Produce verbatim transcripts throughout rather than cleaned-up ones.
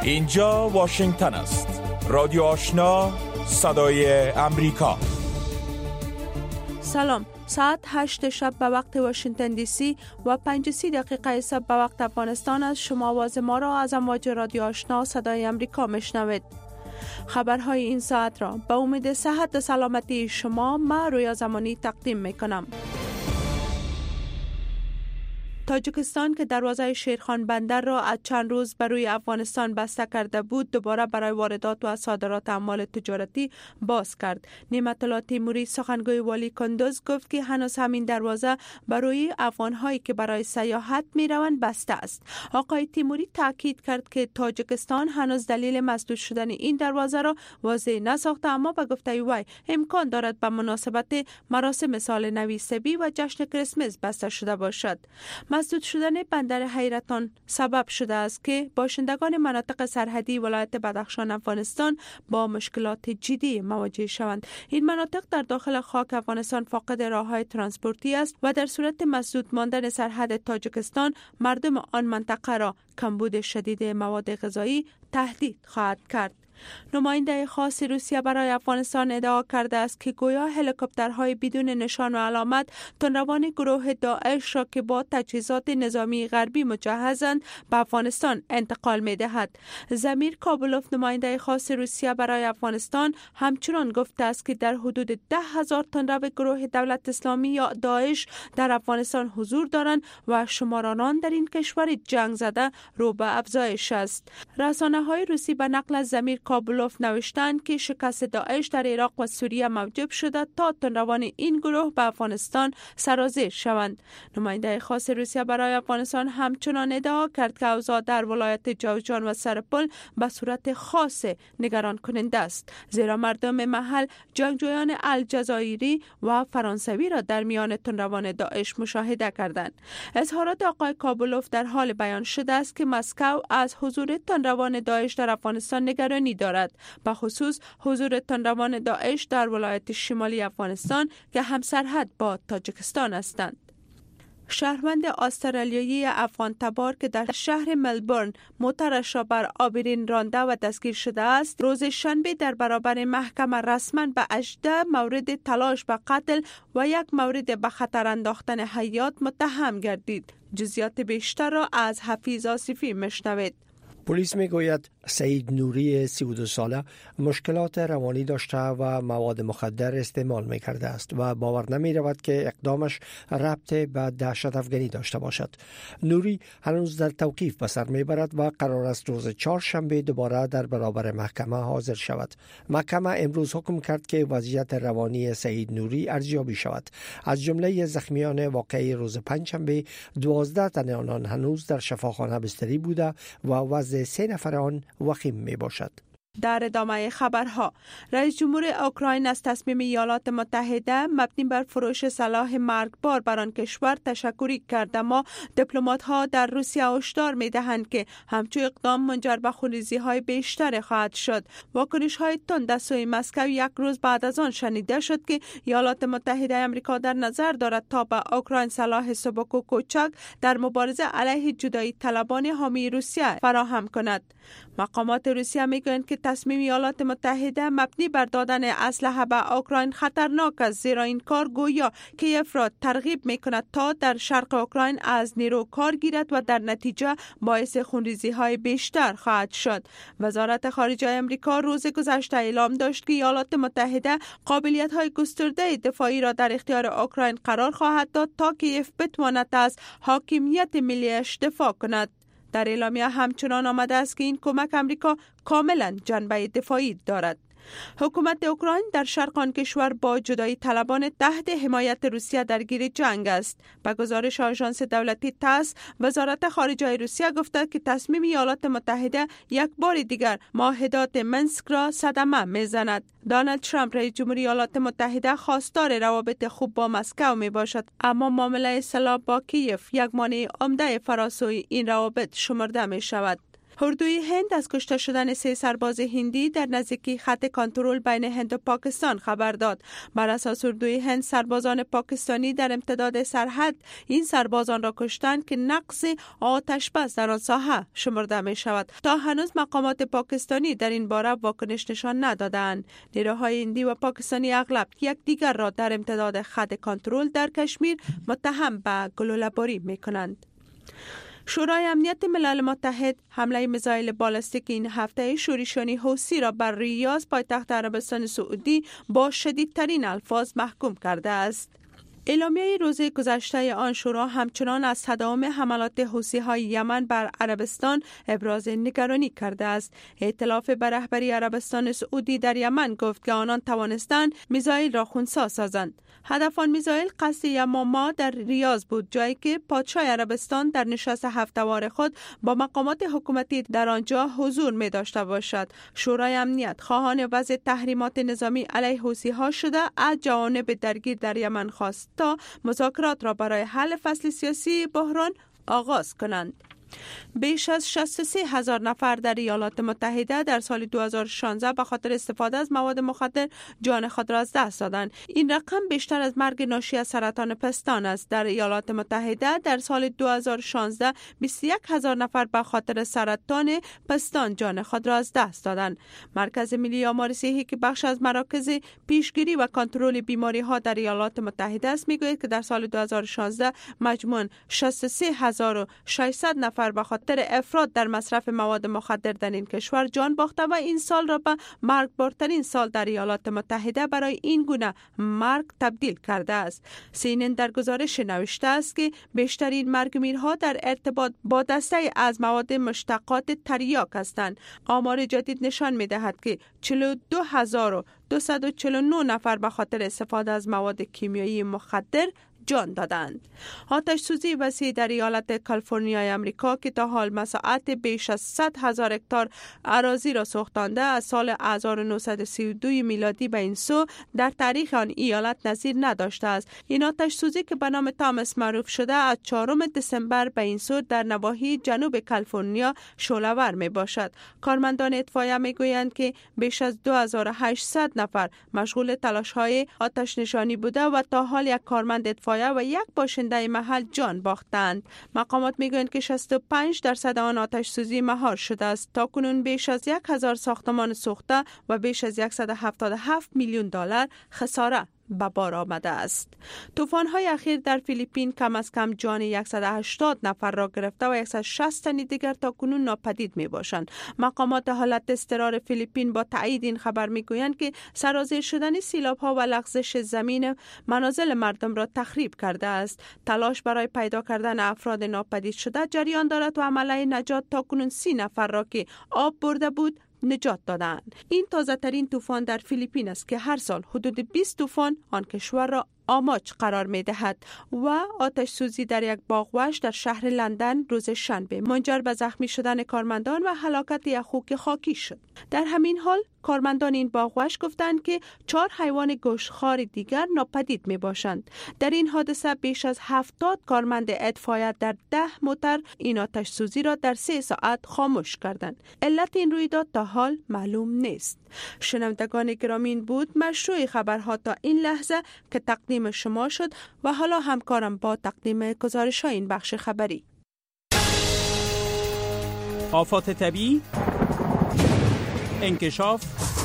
اینجا واشنگتن است. رادیو آشنا، صدای امریکا. سلام. ساعت هشت شب به وقت واشنگتن دی سی و پنج و سی دقیقه صبح به وقت افغانستان است. شما آواز ما را از امواج رادیو آشنا صدای امریکا میشنوید. خبرهای این ساعت را به امید صحت و سلامتی شما من رویا زمانی تقدیم میکنم. تاجیکستان که دروازه شیرخان بندر را از چند روز برای افغانستان بسته کرده بود، دوباره برای واردات و صادرات اعمال تجارتی باز کرد. نعمت الله تیموری سخنگوی والی کندوز گفت که هنوز همین دروازه برای افغان‌هایی که برای سیاحت می‌روند بسته است. آقای تیموری تاکید کرد که تاجیکستان هنوز دلیل مسدود شدن این دروازه را واضح نساخته، اما به گفته وی امکان دارد به مناسبت مراسم سال نو سبی و جشن کریسمس بسته شده باشد. مسدود شدن بندر حیرتان سبب شده است که باشندگان مناطق سرحدی ولایت بدخشان افغانستان با مشکلات جدی مواجه شوند. این مناطق در داخل خاک افغانستان فاقد راههای ترانسپورتی است و در صورت مسدود ماندن سرحد تاجیکستان مردم آن منطقه را کمبود شدید مواد غذایی تهدید خواهد کرد. نماینده خاص روسیه برای افغانستان ادعا کرده است که گویا هلیکوپترهای بدون نشان و علامت تندروان گروه داعش را که با تجهیزات نظامی غربی مجهزند به افغانستان انتقال می دهد. زمیر کابلوف نماینده خاص روسیه برای افغانستان همچنان گفته است که در حدود ده هزار تندرو گروه دولت اسلامی یا داعش در افغانستان حضور دارند و شمار آنان در این کشور جنگ زده رو به افزایش است. رسانه های روسی به نقل از زمیر کابلوف نوشتند که شکست داعش در عراق و سوریه موجب شده تا تندروان این گروه به افغانستان سرازیر شوند. نماینده خاص روسیه برای افغانستان همچنان ادعا کرد که اوضاع در ولایت جوزجان و سرپل به صورت خاص نگران کننده است، زیرا مردم محل جنگجویان الجزایری و فرانسوی را در میان تندروان داعش مشاهده کردند. اظهارات آقای کابلوف در حال بیان شده است که مسکو از حضور تندروان داعش در افغانستان نگرانی دارد، به خصوص حضور تندروان داعش در ولایت شمالی افغانستان که همسرحد با تاجیکستان هستند. شهروند استرالیایی افغان تبار که در شهر ملبورن موترش را بر آبرین رانده و دستگیر شده است، روز شنبه در برابر محکمه رسما به هجده مورد تلاش به قتل و یک مورد به خطر انداختن حیات متهم گردید. جزئیات بیشتر را از حفیظ آصفی میشنوید. پلیس میگوید سعید نوری سی و دو ساله مشکلات روانی داشته و مواد مخدر استعمال میکرده است و باور نمی رود که اقدامش ربط به دهشت افغانی داشته باشد. نوری هنوز در توقیف به سر میبرد و قرار است روز چهارشنبه دوباره در برابر محکمه حاضر شود. محکمه امروز حکم کرد که وضعیت روانی سعید نوری ارزیابی شود. از جمله زخمیان واقعی روز پنجشنبه دوازده تن آنان هنوز در شفاخانه بستری بوده و وضع سه نفر آن وخیم می باشد. در ادامه خبرها، رئیس جمهور اوکراین از تصمیم ایالات متحده مبنی بر فروش سلاح مرگبار بر آن کشور تشکری کرد، اما دیپلمات‌ها در روسیه هشدار می‌دهند که همچون اقدام منجر به خونریزی‌های بیشتر خواهد شد. واکنش‌های تند از سوی مسکو یک روز بعد از آن شنیده شد که ایالات متحده آمریکا در نظر دارد تا به اوکراین سلاح سبک و کوچک در مبارزه علیه جدایی طلبان حامی روسیه فراهم کند. مقامات روسیه میگویند که تصمیم ایالات متحده مبنی بر دادن اسلحه به اوکراین خطرناک است، زیرا این کار گویا کیف را ترغیب میکند تا در شرق اوکراین از نیرو کار گیرد و در نتیجه باعث خونریزی‌های بیشتر خواهد شد. وزارت خارجه آمریکا روز گذشته اعلام داشت که ایالات متحده قابلیت‌های گسترده دفاعی را در اختیار اوکراین قرار خواهد داد تا کیف بتواند از حاکمیت ملیش دفاع کند. در اعلامیه همچنان آمده است که این کمک امریکا کاملا جنبه دفاعی دارد. حکومت اوکراین در شرق آن کشور با جدایی طلبان تحت حمایت روسیه درگیر جنگ است. به گزارش آژانس دولتی تاس، وزارت خارجه روسیه گفته که تصمیم ایالات متحده یک بار دیگر معاهدات منسک را صدمه میزند. دونالد ترامپ رئیس جمهوری ایالات متحده خواستار روابط خوب با مسکو می باشد، اما معامله سلاح با کیف یک مانع عمده فراسوی این روابط شمرده می شود. اردوی هند از کشته شدن سه سرباز هندی در نزدیکی خط کنترل بین هند و پاکستان خبر داد. بر اساس اردوی هند، سربازان پاکستانی در امتداد سرحد این سربازان را کشتند که نقص آتش بس در آن ساحه شمرده می شود. تا هنوز مقامات پاکستانی در این باره واکنش نشان ندادند. نیروهای هندی و پاکستانی اغلب یکدیگر را در امتداد خط کنترل در کشمیر متهم به گلوله‌باری می کنند. شورای امنیت ملل متحد حمله میزایل بالستیک این هفته شورشیان حوثی را بر ریاض پایتخت عربستان سعودی با شدیدترین الفاظ محکوم کرده است. اعلامیه روز گذشته آن شورا همچنان از تداوم حملات حوثی‌های یمن بر عربستان ابراز نگرانی کرده است. ائتلاف به رهبری عربستان سعودی در یمن گفت که آنان توانستند میزایل را خنثی سازند. هدف آن میزایل قصد یماما در ریاض بود، جایی که پادشاه عربستان در نشست هفته‌وار خود با مقامات حکومتی در آنجا حضور می داشته باشد. شورای امنیت خواهان وضع تحریمات نظامی علیه حوثی‌ها شده از جوانب درگیر در یمن خواست تا مذاکرات را برای حل فصل سیاسی بحران آغاز کنند. بیش از شصت و سه هزار نفر در ایالات متحده در سال دو هزار و شانزده به خاطر استفاده از مواد مخدر جان خود را از دست دادند. این رقم بیشتر از مرگ ناشی از سرطان پستان است. در ایالات متحده در سال دو هزار و شانزده بیست و یک هزار نفر به خاطر سرطان پستان جان خود را از دست دادند. مرکز ملی آمار صحی که بخش از مراکز پیشگیری و کنترل بیماری ها در ایالات متحده است میگوید که در سال دو هزار و شانزده مجموعاً شصت و سه هزار و ششصد نفر به خاطر افراط در مصرف مواد مخدر در این کشور جان باخته و این سال را به مرگبارترین سال در ایالات متحده برای این گونه مرگ تبدیل کرده است. سی ان ان در گزارش نوشته است که بیشترین مرگ میرها در ارتباط با دسته از مواد مشتقات تریاک هستند. آمار جدید نشان می‌دهد که چهل و دو هزار و دویست و چهل و نه نفر به خاطر استفاده از مواد کیمیایی مخدر جان دادند. آتش سوزی وسیع در ایالت کالیفرنیای امریکا که تا حال مساحت بیش از صد هزار هکتار اراضی را سوختانده از سال هزار و نهصد و سی و دو میلادی به این سو در تاریخ آن ایالت نظیر نداشته است. این آتش سوزی که به نام تامس معروف شده از چهارم دسامبر به این سو در نواحی جنوب کالیفرنیا شعله‌ور می باشد. کارمندان اطفایه می گویند که بیش از دو هزار و هشتصد نفر مشغول تلاش‌های آتش نشانی بوده و تا حال یک کارمند اطفایه و یک باشنده محل جان باختند. مقامات میگویند که شصت و پنج درصد آن آتش سوزی مهار شده است. تا کنون بیش از یک هزار ساختمان سوخته و بیش از صد و هفتاد و هفت میلیون دلار خساره به بار آمده است. طوفان‌های اخیر در فیلیپین کم از کم جان صد و هشتاد نفر را گرفته و صد و شصت تن دیگر تا کنون ناپدید می باشند. مقامات حالت اضطرار فیلیپین با تایید این خبر می گویند که سرازیر شدن سیلاب‌ها و لغزش زمین منازل مردم را تخریب کرده است. تلاش برای پیدا کردن افراد ناپدید شده جریان دارد و عمله نجات تا کنون سی نفر را که آب برده بود نجات دادند. این تازه ترین طوفان در فیلیپین است که هر سال حدود بیست طوفان آن کشور را آماج قرار می دهد و آتش سوزی در یک باغوش در شهر لندن روز شنبه منجر به زخمی شدن کارمندان و هلاکت یک خوک خاکی شد. در همین حال کارمندان این باغوش گفتند که چهار حیوان گوشتخوار دیگر ناپدید می باشند. در این حادثه بیش از هفتاد کارمند اطفایه در ده موتر این آتش سوزی را در سه ساعت خاموش کردند. علت این رویداد تا حال معلوم نیست. شنوندگان گرامی، بود مشروع خبرها تا این لحظه که تقدیم شما شد و حالا همکارم با تقدیم گزارش های این بخش خبری. آفات طبیعی، انکشاف،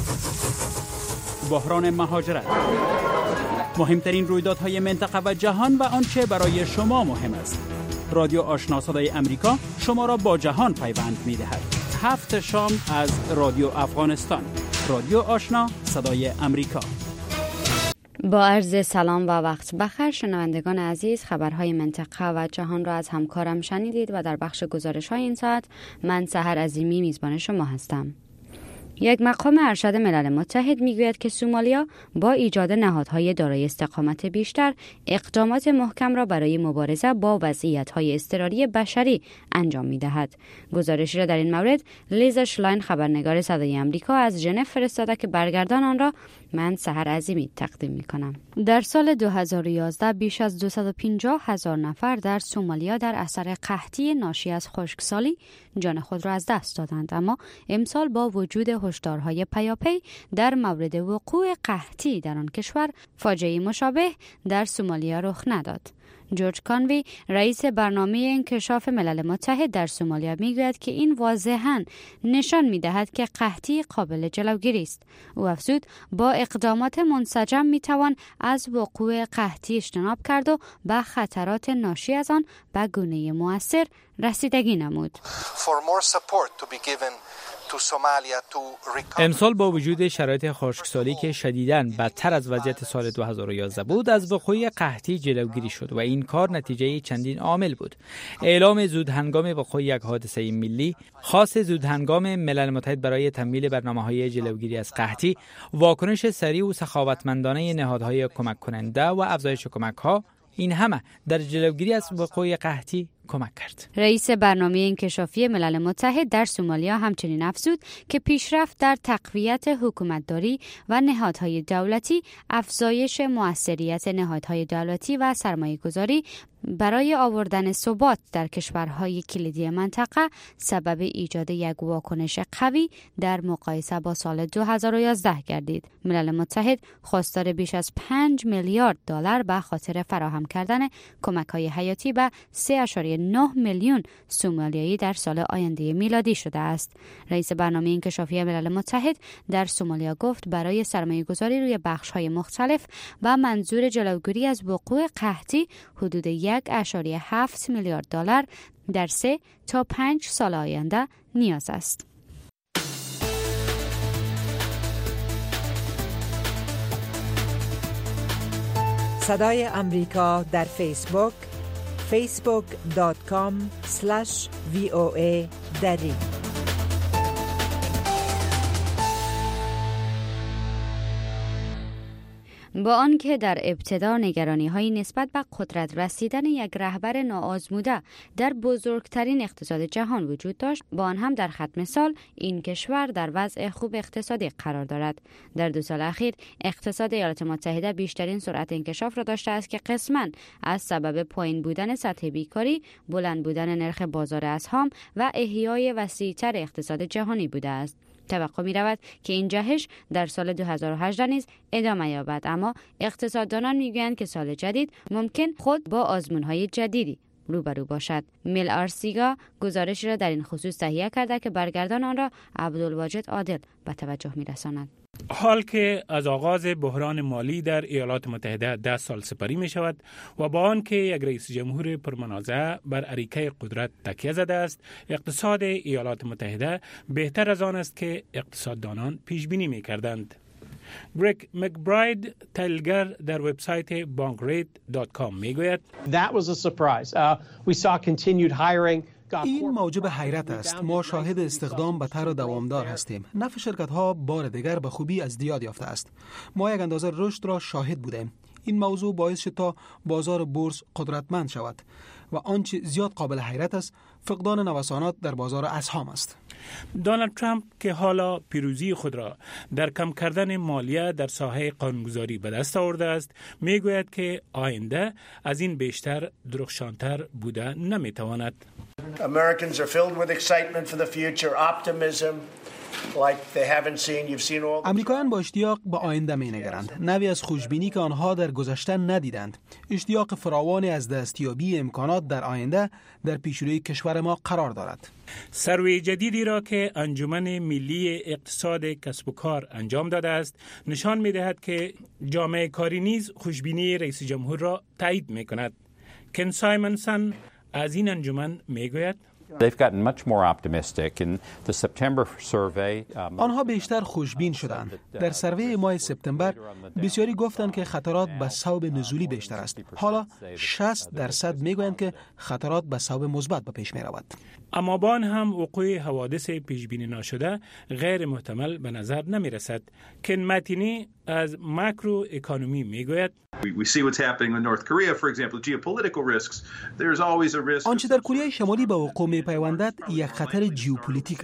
بحران مهاجرت، مهمترین رویدادهای منطقه و جهان و آنچه برای شما مهم است. رادیو آشنا صدای امریکا شما را با جهان پیوند می‌دهد. هفت شام از رادیو افغانستان. رادیو آشنا صدای امریکا. با عرض سلام و وقت بخیر شنوندگان عزیز، خبرهای منطقه و جهان را از همکارم شنیدید و در بخش گزارش‌های این ساعت من سحر عظیمی میزبان شما هستم. یک مقام ارشد ملل متحد میگوید که سومالیا با ایجاد نهادهای دارای استقامت بیشتر اقدامات محکم را برای مبارزه با وضعیت‌های اضطراری بشری انجام می‌دهد. گزارشی را در این مورد لیزا شلاین خبرنگار صدای آمریکا از ژنو فرستاده که برگردان آن را من سحر عظیمی تقدیم می کنم. در سال دو هزار و یازده بیش از دویست و پنجاه هزار نفر در سومالیا در اثر قحطی ناشی از خشکسالی جان خود را از دست دادند، اما امسال با وجود هشدارهای پیاپی در مورد وقوع قحطی در آن کشور فاجعه مشابه در سومالیا رخ نداد. جورج کانوی رئیس برنامه انکشاف ملل متحد در سومالیا میگوید که این واضحاً نشان میدهد که قحطی قابل جلوگیری است. او افزود با اقدامات منسجم میتوان از وقوع قحطی اجتناب کرد و به خطرات ناشی از آن به گونه مؤثر رسیدگی نمود. امسال با وجود شرایط خشکسالی که شدیداً بدتر از وضعیت سال دو هزار و یازده بود، از وقوع قحطی جلوگیری شد و این کار نتیجه چندین عامل بود. اعلام زود هنگام وقوع یک حادثه ملی، خاص زود هنگام ملل متحد برای تمویل برنامه‌های جلوگیری از قحطی، واکنش سریع و سخاوتمندانه نهادهای کمک کننده و افزایش کمک‌ها، این همه در جلوگیری از وقوع قحطی کمک کرد. رئیس برنامه انکشافی ملل متحد در سومالیا همچنین افزود که پیشرفت در تقویت حکومتداری و نهادهای دولتی، افزایش موثریت نهادهای دولتی و سرمایه‌گذاری برای آوردن ثبات در کشورهای کلیدی منطقه سبب ایجاد یک واکنش قوی در مقایسه با سال دو هزار و یازده گردید. ملل متحد خواستار بیش از پنج میلیارد دلار به خاطر فراهم کردن کمک‌های حیاتی به سه و نه میلیون سومالیایی در سال آینده میلادی شده است. رئیس برنامه انکشافی ملل متحد در سومالیا گفت برای سرمایه‌گذاری روی بخش‌های مختلف و منظور جلوگیری از وقوع قحطی حدود یک و هفت میلیارد دلار در سه تا پنج سال آینده نیاز است. صدای امریکا در فیسبوک فیسبوک دات کام اسلش وی او ای دری. با آنکه در ابتدا نگرانی‌های نسبت به قدرت رسیدن یک رهبر ناآزموده در بزرگترین اقتصاد جهان وجود داشت، با آن هم در ختم سال این کشور در وضع خوب اقتصادی قرار دارد. در دو سال اخیر اقتصاد ایالات متحده بیشترین سرعت انکشاف را داشته است که قسماً از سبب پایین بودن سطح بیکاری، بلند بودن نرخ بازار اسهام و احیای وسیع‌تر اقتصاد جهانی بوده است. توقع می رود که این جهش در سال دو هزار و هجده نیز ادامه یابد، اما اقتصاددانان می گویند که سال جدید ممکن خود با آزمون‌های جدیدی روبرو باشد. میل آرسیگا گزارشی را در این خصوص تهیه کرده که برگردان آن را عبدالواجد عادل به توجه می رساند. حال که از آغاز بحران مالی در ایالات متحده ده سال سپری می شود و با آن که یک رئیس جمهور پرمنازعه بر اریکه قدرت تکیه زده است، اقتصاد ایالات متحده بهتر از آن است که اقتصاددانان پیش بینی می کردند. گریگ مکبراید تحلیلگر در وبسایت بانکریت دات کام می گوید That was a surprise. Uh, we saw continued hiring. این موجب حیرت است. ما شاهد استخدام به طور دوامدار هستیم. نفع شرکت ها بار دیگر به خوبی ازدیاد یافته است. ما یک اندازه رشد را شاهد بودیم. این موضوع باعث شد تا بازار بورس قدرتمند شود و آنچه زیاد قابل حیرت است فقدان نوسانات در بازار اسهام است. دونالد ترامپ که حالا پیروزی خود را در کم کردن مالیه در ساحه قانونگذاری به دست آورده است، میگوید که آینده از این بیشتر درخشانتر بوده نمیتواند. Americans are filled with excitement for the future, optimism like they haven't seen. You've seen all. امریکایان با اشتیاق به آینده می‌نگرند، نوعی از خوشبینی که آنها در گذشته ندیدند. اشتیاق فراوانی از دستیابی امکانات در آینده در پیشروی کشور ما قرار دارد. سروی جدیدی را که انجمن ملی اقتصاد کسب و کار انجام داده است نشان می‌دهد که جامعه کاری نیز خوشبینی رئیس جمهور را تایید می‌کند. کن سایمنسن از این انجمن میگوید They've gotten much more optimistic in the September survey. Um, آنها بیشتر خوشبین شدند. در سروی ماه سپتامبر بسیاری گفتند که خطرات به صوب نزولی بیشتر است. حالا شصت درصد میگویند که خطرات به صوب مثبت به پیش می رود. اما با آن هم وقوع حوادث پیش بینی ناشده غیر محتمل به نظر نمی رسد. کن متینی از ماکرو اکونومی میگوید We see what's happening in North Korea, for example, geopolitical risks. There's always a risk. آنچه در کره شمالی به وقوع می‌پیوندد یک خطر ژئوپلیتیک است.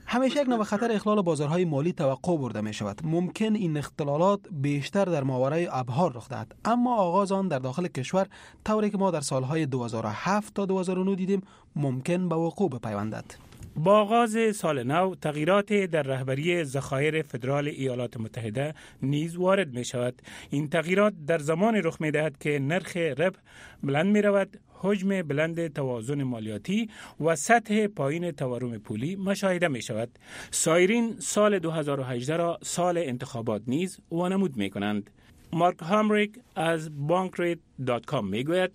همیشه یک نوع خطر اخلال بازارهای مالی توقع برده می شود. ممکن این اختلالات بیشتر در ماورای ابحار رخ دهد، اما آغاز آن در داخل کشور طوری که ما در سالهای دو هزار و هفت تا دو هزار و نه دیدیم ممکن به وقوع بپیوندد. با آغاز سال نو تغییرات در رهبری ذخایر فدرال ایالات متحده نیز وارد می شود. این تغییرات در زمان رخ می دهد که نرخ ربح بلند می رود، حجم بلند توازن مالیاتی و سطح پایین تورم پولی مشاهده می شود. سایرین سال دو هزار و هجده را سال انتخابات نیز وانمود می کنند. مارک هامریک از بانکریت دات کام میگوید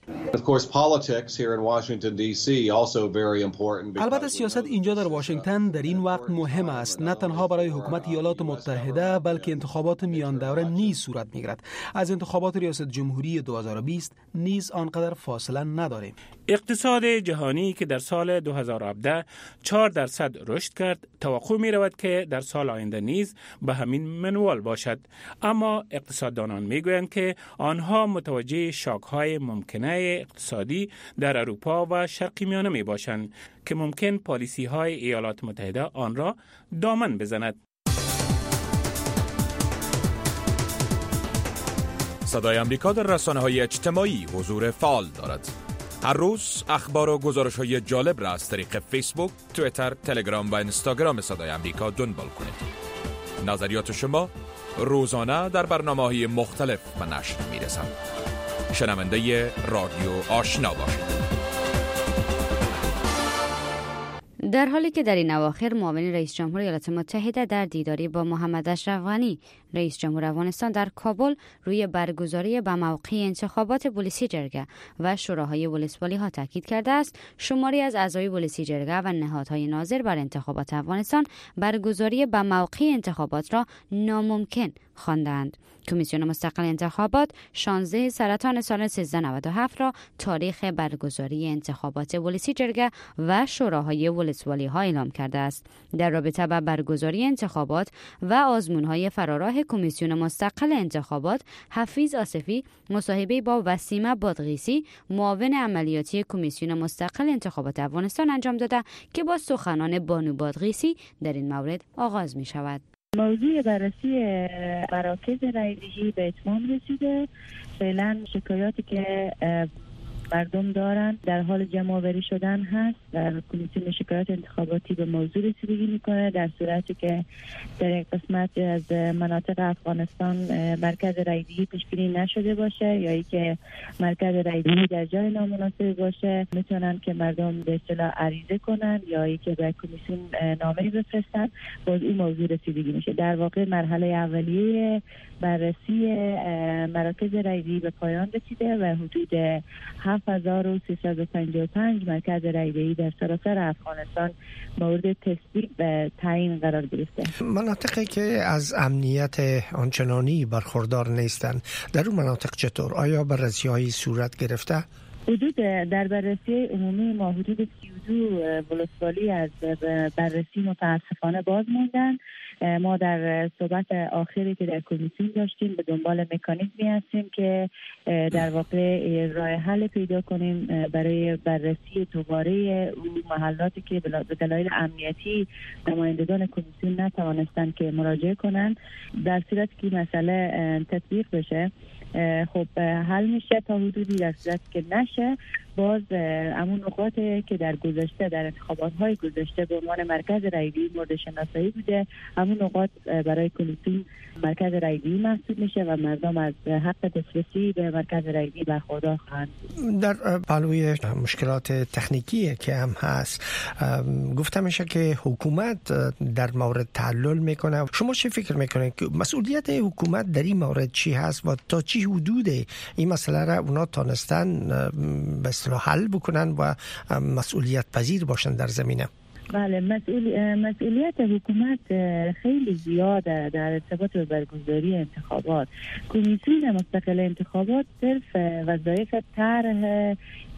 البته سیاست اینجا در واشنگتن در این وقت مهم است، نه تنها برای حکومت ایالات متحده بلکه انتخابات میان دوره نیز صورت میگیرد. از انتخابات ریاست جمهوری دو هزار و بیست نیز آنقدر فاصله نداریم. اقتصاد جهانی که در سال دو هزار و هفده چهار درصد رشد کرد، توقع می رود که در سال آینده نیز به همین منوال باشد. اما اقتصاددانان میگویند که آنها متوجه شاک‌های ممکنه اقتصادی در اروپا و شرق میانه می باشند که ممکن پالیسی‌های ایالات متحده آن را دامن بزند. صدای آمریکا در رسانه‌های اجتماعی حضور فعال دارد. هر روز اخبار و گزارش‌های جالب را از طریق فیسبوک، توییتر، تلگرام و اینستاگرام صدای آمریکا دنبال کنید. نظریات شما روزانه در برنامه‌های مختلف به نشر می‌رسند. شنونده رادیو آشنا باشید. در حالی که در این اواخر معاون رئیس جمهور ایالات متحده در دیداری با محمد اشرف غنی رئیس جمهور افغانستان در کابل روی برگزاری به موقع انتخابات ولسی جرگه و شوراهای ولسوالی ها تاکید کرده است، شماری از اعضای ولسی جرگه و نهادهای ناظر بر انتخابات افغانستان برگزاری به موقع انتخابات را ناممکن خواندند. کمیسیون مستقل انتخابات شانزده سرطان سال سیزده نود و هفت را تاریخ برگزاری انتخابات ولسی جرگه و شوراهای ولسوالی ها اعلام کرده است. در رابطه با برگزاری انتخابات و آزمون‌های فراراه کمیسیون مستقل انتخابات، حفیظ آصفی مصاحبه با وسیمه بادغیسی معاون عملیاتی کمیسیون مستقل انتخابات افغانستان انجام داده که با سخنان بانو بادغیسی در این مورد آغاز می شود. موضوع بررسی مراکز رایدهی به اتمام رسیده. فعلا شکایاتی که مردم دارن در حال جمع آوری شدن هست. در کمیسیون شکایات انتخاباتی به موضوع رسیدگی میکنه در صورتی که در این قسمت از مناطق افغانستان مرکز رایدهی تشکیل نشده باشه یا ای که مرکز رایدهی در جای نامناسب باشه، میتونن که مردم به اصطلاح عریضه کنن یا ای که به کمیسیون نامه بفرستن، باز این موضوع رسیدگی میشه. در واقع مرحله اولیه بررسی مراکز رایدهی به پایان رسیده و حدود هفت هزار و سیصد و پنجاه و پنج مرکز رایدهی در سراسر افغانستان مورد تصدیق و تعیین قرار گرفته. مناطقی که از امنیت آنچنانی برخوردار نیستند، در اون مناطق چطور؟ آیا بررسی‌هایی صورت گرفته؟ حدود در بررسی عمومی ما حدود سی و دو ولسوالی از بررسی متاسفانه باز موندن. ما در صحبت آخری که در کمیسیون داشتیم به دنبال مکانیزمی هستیم که در واقع راه حل پیدا کنیم برای بررسی دوباره اون محلاتی که به دلایل امنیتی نمایندگان کمیسیون نتوانستن که مراجعه کنن. در صورتی که مسئله تطبیق بشه خب حل میشه تا حدودی، در صورتی که نشه باز همون نقاطی که در گذشته در انتخابات های گذشته به عنوان مرکز رایدهی مورد شناسایی بوده، همون نقاط برای کمیسیون مرکز رایدهی محسوب میشه و مردم از حق دسترسی به مرکز رایدهی برخوردار خواهند. در پلوی مشکلات تکنیکی که هم هست گفته میشه که حکومت در مورد تعلل میکنه. شما چه فکر میکنید که مسئولیت حکومت در این مورد چی هست و تا چی حدود این مسئله را اونا تانستن به اصطلاح حل بکنن و مسئولیت پذیر باشن در زمینه؟ بله، مسئول... مسئولیت حکومت خیلی زیاده در ارتباط به برگزاری انتخابات. کمیسیون مستقل انتخابات صرف وظایف طرح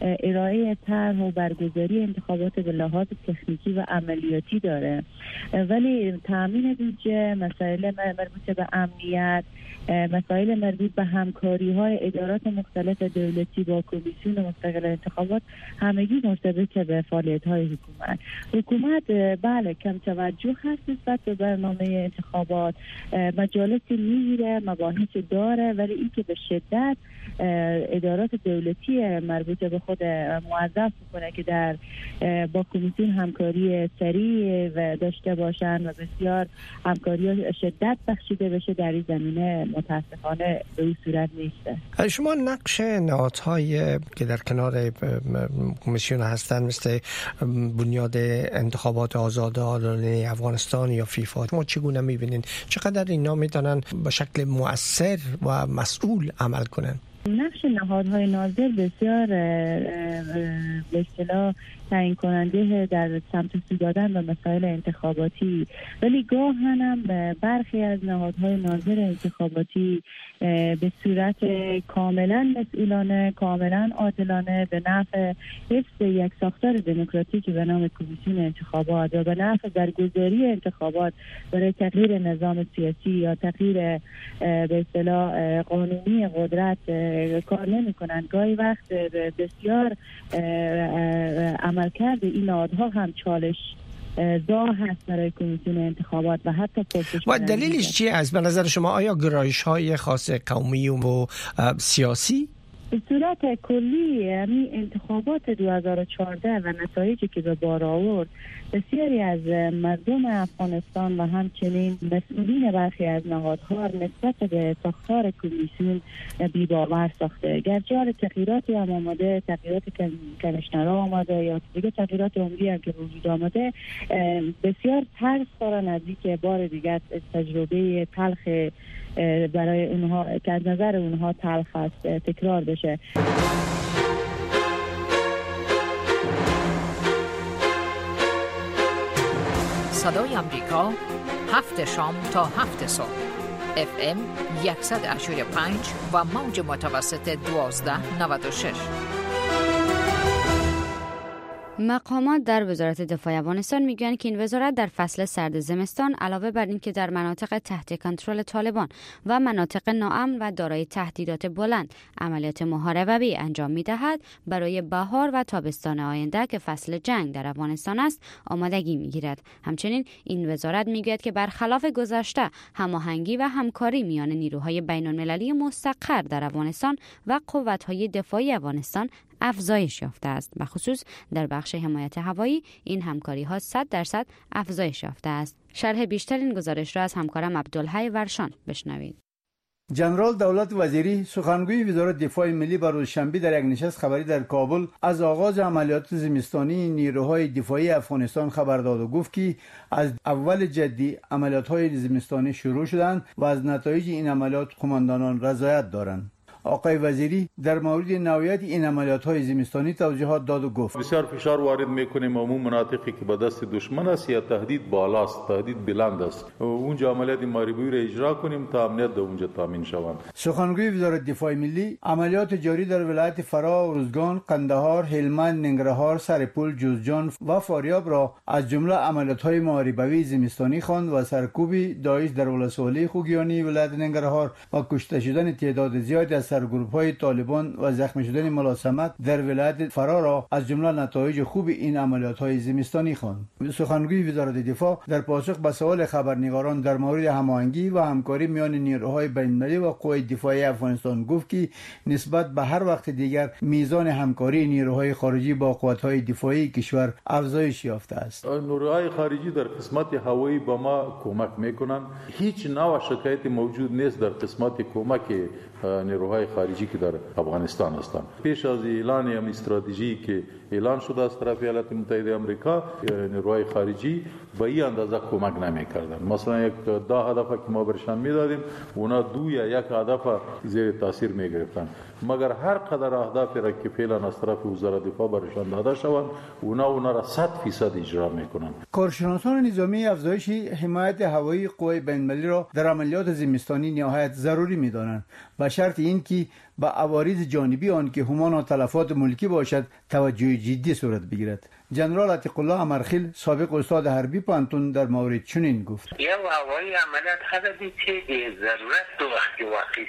ارائه طرح و برگزاری انتخابات به لحاظ تکنیکی و عملیاتی داره، ولی تامین بودجه، مسائل مربوط به امنیت، مسائل مربوط به همکاری های ادارات مختلف دولتی با کمیسیون مستقل انتخابات همگی مرتبط به فعالیت های حکومت. حکومت حکومت بله کم توجه هست نسبت به برنامه انتخابات، مجالسی میگیره، مباحثی داره، ولی اینکه به شدت ادارات دولتی مربوط به خود موظف کنه که در با کمیسیون همکاری سریع و داشته باشن و بسیار همکاری شدت بخشیده بشه در این زمینه متاسفانه به این صورت نیسته. شما نقش نهادهای که در کنار کمیسیون هستن مثل بنیاد انتخابات آزاد عادلانه افغانستان یا فیفا شما چگونه میبینین؟ چقدر اینا میتونن به شکل مؤثر و مسئول عمل کنن؟ نقش نهادهای ناظر بسیار به اصطلاح تعیین کننده در سمت سو دادن و مسائل انتخاباتی، ولی گاهن هم برخی از نهادهای ناظر انتخاباتی به صورت کاملا مسئولانه، کاملا عادلانه به نفع حفظ یک ساختار دموکراتیک به نام کمیسیون انتخابات و به نفع درگذاری انتخابات برای تغییر نظام سیاسی یا تغییر به اصطلاح قانونی قدرت کار نمی کنند. گاهی وقت بسیار عملکرد این نهادها هم چالش زا هست برای کمیسیون انتخابات و حتی پرسش. و دلیلش چی است به نظر شما؟ آیا گرایش های خاص قومی و سیاسی؟ به صورت کلی یعنی انتخابات دو هزار و چهارده و نتایجی که به بار آورد بسیاری از مردم افغانستان و همچنین مسئولین برخی از نهادها نسبت به ساختار کمیسیون بی‌باور ساخته. گرچه تغییراتی هم آمده، تغییرات کمیشنرها آمده یا دیگه تغییرات عمومی هم که وجود آمده، بسیار ترس دارن از اینکه بار دیگر تجربه تلخ برای اونها که از نظر اونها تلخ است تکرار بشه. صدای آمریکا هفت شام تا هفت صبح اف ام صد و هشتاد و پنج و موج متوسط دوازده نود و شش. مقامات در وزارت دفاع افغانستان میگویند که این وزارت در فصل سرد زمستان علاوه بر اینکه در مناطق تحت کنترل طالبان و مناطق ناامن و دارای تهدیدات بلند عملیات محاربه‌ای انجام میدهد، برای بهار و تابستان آینده که فصل جنگ در افغانستان است آمادگی میگیرد. همچنین این وزارت میگوید که برخلاف گذشته هماهنگی و همکاری میان نیروهای بین‌المللی مستقر در افغانستان و قوت‌های دفاعی افغانستان افزایش یافته است. به خصوص در بخش حمایت هوایی این همکاری ها صد درصد افزایش یافته است. شرح بیشتر این گزارش را از همکارم عبدالحی ورشان بشنوید. جنرال دولت وزیری سخنگوی وزارت دفاع ملی بر روز شنبه در یک نشست خبری در کابل از آغاز عملیات زمستانی نیروهای دفاعی افغانستان خبر داد و گفت که از اول جدی عملیات‌های زمستانی شروع شدند و از نتایج این عملیات قماندانان رضایت دارند. آقای وزیری در مورد نوعیت این عملیات‌های زمستانی توضیحات داد و گفت بسیار فشار وارد می‌کنیم عموم مناطقی که به دست دشمن است یا تهدید بالاست، تهدید بلند است، اونجا عملیات محاربه‌ای را اجرا کنیم تا امنیت در اونجا تامین شود. سخنگوی وزارت دفاع ملی عملیات جاری در ولایت فرا، ارزگان، قندهار، هلمند، ننگرهار، سرپل، جوزجان و فاریاب را از جمله عملیات‌های محاربه‌ای زمستانی خواند و سرکوب داعش در ولسوالی خوگیانی ولایت ننگرهار و کشته شدن تعداد زیادی از سرگروه‌های طالبان و زخمی شدن ملاسمت در ولایت فرا را از جمله نتایج خوب این عملیات‌های زمستانی خواند. سخنگوی وزارت دفاع در پاسخ به سوال خبرنگاران در مورد هماهنگی و همکاری میان نیروهای بین‌المللی و قوای دفاعی افغانستان گفت که نسبت به هر وقت دیگر میزان همکاری نیروهای خارجی با قوات‌های دفاعی کشور افزایش یافته است. نیروهای خارجی در قسمت هوایی با ما کمک میکنند. هیچ نوع شکایتی موجود نیست در قسمت کمک نیروهای خارجی که در افغانستان هستند. پیش از اعلان ام استراتژی که اعلان شده از طرف ایالات متحده آمریکا، نیروهای خارجی به این اندازه کمک نمی‌کردند. مثلا یک ده هدف که ما برشان میدادیم، اونا دو یا یک هدف زیر تاثیر میگرفتند. مگر هر قدر اهدافی را که فعلا از طرف وزارت دفاع برشان داده شوند، اونا اونا را صد درصد اجرا میکنند. کارشناسان نظامی افزایش حمایت هوایی قوای بین‌المللی را در عملیات زمستانی نهایت ضروری می‌دانند، به شرط اینکه با عوارض جانبی آن که همان و تلفات ملکی باشد توجه جدی صورت بگیرد. جنرال عتیق الله امرخیل سابق استاد حربی پانتون در مورد چنین گفت: یو هوایی عملیات هدفی که ضرورت دو وقتی واقعی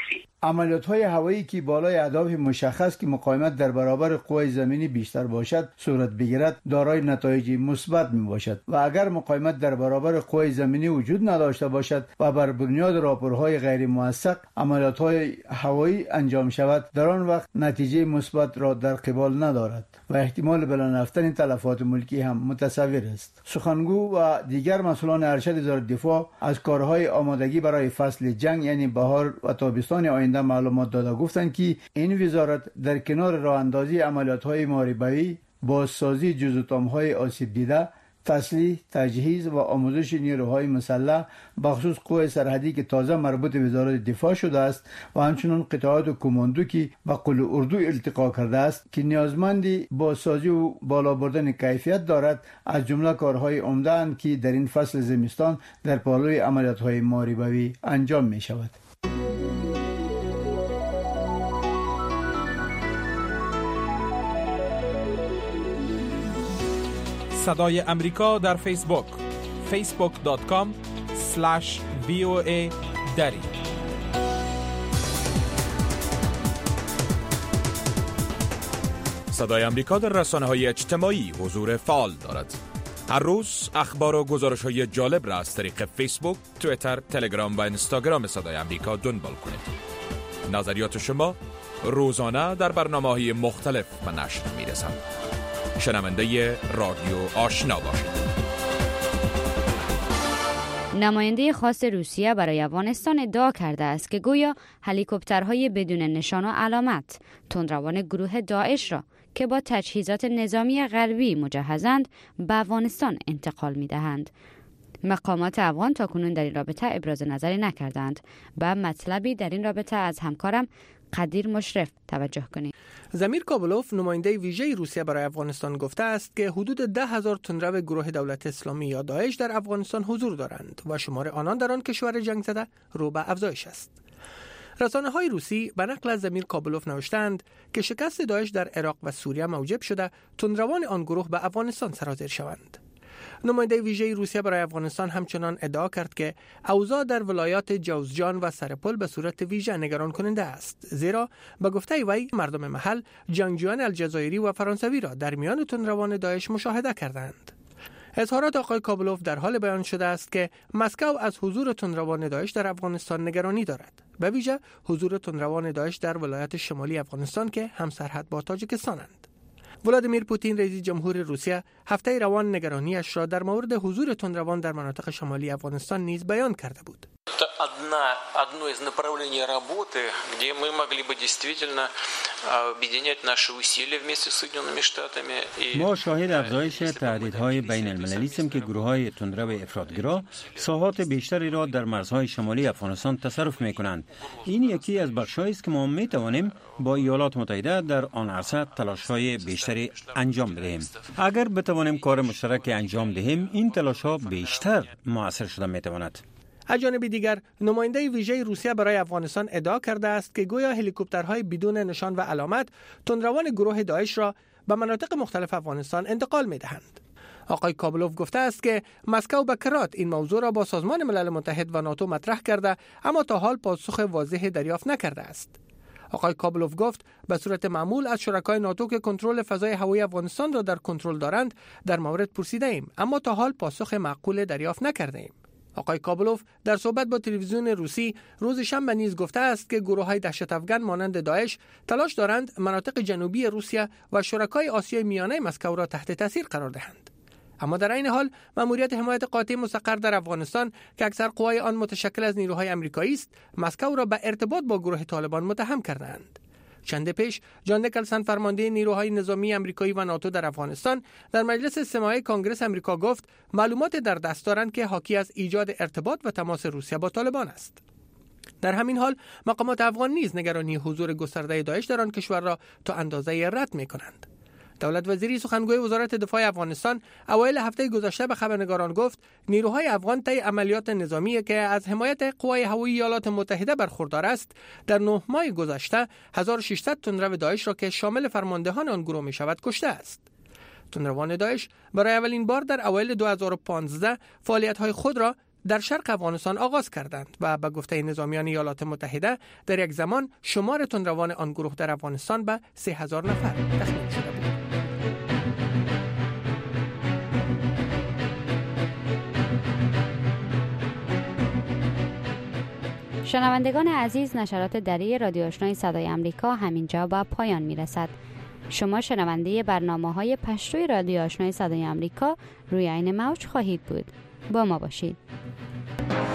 عملیات‌های هوایی که بالای اهداف مشخص که مقاومت در برابر قوای زمینی بیشتر باشد صورت بگیرد دارای نتایج مثبت میباشد و اگر مقاومت در برابر قوای زمینی وجود نداشته باشد و بر بنیاد راپورهای غیر موثق عملیات‌های هوایی انجام شود در آن وقت نتیجه مثبت را در قبال ندارد و احتمال بلند رفتن تلفات ملکی هم متصور است. سخنگو و دیگر مسئولان ارشد وزارت دفاع از کارهای آمادگی برای فصل جنگ یعنی بهار و تابستان آینده معلومات داده، گفتند که این وزارت در کنار راه اندازی عملیات‌های محاربه‌ای، بازسازی جزءاتم‌های آسیب دیده، تسلیح، تجهیز و آموزش نیروهای مسلح بخصوص قوای سرحدی که تازه مربوط به وزارت دفاع شده است و همچنین قطعات کماندو که با قل اردو التقا کرده است که نیازمند بازسازی و بالا بردن کیفیت دارد، از جمله کارهای عمده اند که در این فصل زمستان در پالوی عملیات‌های محاربه‌ای انجام می شود. صدای امریکا در فیسبوک فیسبوک دات کام اسلش وی او ای دری. صدای امریکا در رسانه‌های اجتماعی حضور فعال دارد. هر روز اخبار و گزارش‌های جالب را از طریق فیسبوک، توییتر، تلگرام و اینستاگرام صدای امریکا دنبال کنید. نظریات شما روزانه در برنامه‌های مختلف به نشر می‌رسد. شنونده رادیو آشنا باشید. نماینده خاص روسیه برای افغانستان ادعا کرده است که گویا هلیکوپترهای بدون نشان و علامت تندروان گروه داعش را که با تجهیزات نظامی غربی مجهزند به افغانستان انتقال می‌دهند. مقامات افغان تاکنون در این رابطه ابراز نظری نکردند. به مطلبی در این رابطه از همکارم قدیر مشرف توجه کنید. زمیر کابلوف نماینده ویژه روسیه برای افغانستان گفته است که حدود ده هزار تندرو گروه دولت اسلامی یا داعش در افغانستان حضور دارند و شمار آنان در آن کشور جنگ زده رو به افزایش است. رسانه‌های روسی به نقل از زمیر کابلوف نوشتند که شکست داعش در عراق و سوریه موجب شده تندروان آن گروه به افغانستان سرازیر شوند. نماینده ویژه روسیه برای افغانستان همچنان ادعا کرد که اوضاع در ولایات جوزجان و سرپل به صورت ویژه نگران کننده است، زیرا به گفته وی مردم محل جنگجویان الجزایری و فرانسوی را در میان تندروان داعش مشاهده کردند. اظهارات آقای کابلوف در حال بیان شده است که مسکو از حضور تندروان داعش در افغانستان نگرانی دارد، به ویژه حضور تندروان داعش در ولایات شمالی افغانستان که همسرحد با تاجیکستانند. ولادیمیر پوتین رئیس جمهور روسیه هفته روان نگرانیش را در مورد حضور تندروان در مناطق شمالی افغانستان نیز بیان کرده بود. Одна, одно из направлений работы, где мы могли бы действительно объединять наши усилия вместе с Соединенными Штатами. ما شاهد افزایش تهدیدهای بین المللی هستیم که گروه‌های تندرو افراطگرا ساحات بیشتری را در مرزهای شمالی افغانستان تصرف می‌کنند. این یکی از بخش‌هایی است که ما می‌توانیم با ایالات متحده در آن عرصه تلاش‌های بیشتری انجام بدهیم. اگر بتوانیم کار مشترک انجام دهیم، این تلاش‌ها بیشتر موثر شده می‌تواند. از جانب دیگر نماینده ویژه روسیه برای افغانستان ادعا کرده است که گویا هلیکوپترهای بدون نشان و علامت تندروان گروه داعش را به مناطق مختلف افغانستان انتقال می‌دهند. آقای کابلوف گفته است که مسکو به کرات این موضوع را با سازمان ملل متحد و ناتو مطرح کرده، اما تا حال پاسخ واضحی دریافت نکرده است. آقای کابلوف گفت به صورت معمول از شرکای ناتو که کنترل فضای هوایی افغانستان را در کنترل دارند در مورد پرسیده ایم، اما تا حال پاسخ معقول دریافت نکرده ایم. آقای کابلوف در صحبت با تلویزیون روسی روز شنبه نیز گفته است که گروه‌های دهشت افکن مانند داعش تلاش دارند مناطق جنوبی روسیه و شرکای آسیای میانه مسکو را تحت تاثیر قرار دهند. اما در این حال مأموریت حمایت قاطع مستقر در افغانستان که اکثر قوای آن متشکل از نیروهای آمریکایی است، مسکو را به ارتباط با گروه طالبان متهم کردند. چند پیش جان نیکلسن فرمانده نیروهای نظامی آمریکایی و ناتو در افغانستان در مجلس سماعی کنگره آمریکا گفت معلومات در دست دارند که حاکی از ایجاد ارتباط و تماس روسیه با طالبان است. در همین حال مقامات افغان نیز نگرانی حضور گسترده داعش در آن کشور را تا اندازه رد می‌کنند. دولت وزیری سخنگوی وزارت دفاع افغانستان اوایل هفته گذشته به خبرنگاران گفت نیروهای افغان طی عملیات نظامی که از حمایت قوای هوایی ایالات متحده برخوردار است در نه ماه گذشته هزار و ششصد تندرو داعش را که شامل فرماندهان آن گروه می‌شود کشته است. تندروان داعش برای اولین بار در اوایل دو هزار و پانزده فعالیت‌های خود را در شرق افغانستان آغاز کردند و به گفته نظامیان ایالات متحده در یک زمان شمار تندروان آن گروه در افغانستان به سه هزار نفر تخمین شده بود. شنوندگان عزیز، نشرات دری رادیو آشنای صدای آمریکا همینجا به پایان میرسد. شما شنونده برنامه‌های پشتوی رادیو آشنای صدای آمریکا روی این موج خواهید بود. با ما باشید.